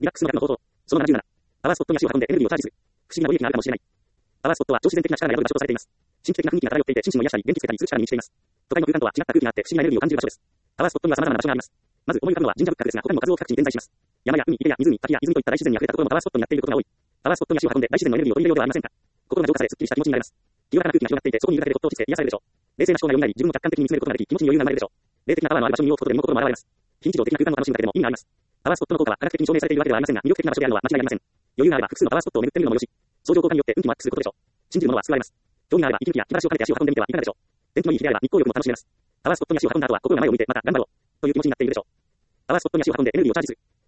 リラックスの逆の方法。その77。パワースポットに足を運んでエネルギーをチャージする。不思議なご利益があるかもしれない。パワースポットは超自然的な力が宿る場所とされています。神秘的な雰囲気が漂っていて、心身の癒したり、電気つけたりする力に満ちています。都会の空間とは違った空気があって、不思議なエネルギーを感じる場所です。パワースポットには様々な場所があります。まず思い浮かぶのは神社仏閣ですが、他にも数多く各地に点在します。山や海、池や湖、滝や泉といった大自然に溢れたところもパワースポットになっていることが多い。パワースポットに足を運んで大自然のエネルギーを取り入れようではありませんか。心が浄化され、すっきりした気持ちになれます。清らかな空気が広がっていて、そこにいるだけでほっと落ちて癒されるでしょう。冷静な思考がよみなり、自分を客観的に見つめることができ、気持ちに余裕が生まれるでしょう。霊的なパワーのある場所に身を置くことで身も心も現れます。非日常的な空間を楽しむだけでも意味があります。パワースポットの効果は科学的に証明されているわけではありませんが、魅力的な場所であるのは間違いありません。余裕があれば複数のパワースポットを巡ってみるのもよし、相乗効果によって運気もアップすることでしょう。信じる者は救われます。興味があれば息抜きや気晴らしを兼ねて足を運んでみてはいかがでしょう。天気のいい日であれば日光浴も楽しめます。パワースポットに足を運んだ後は心が前を向いてまた頑張ろうという気持ちになっているでしょう。パワースポットに足を運んでエネルギーをチャージする。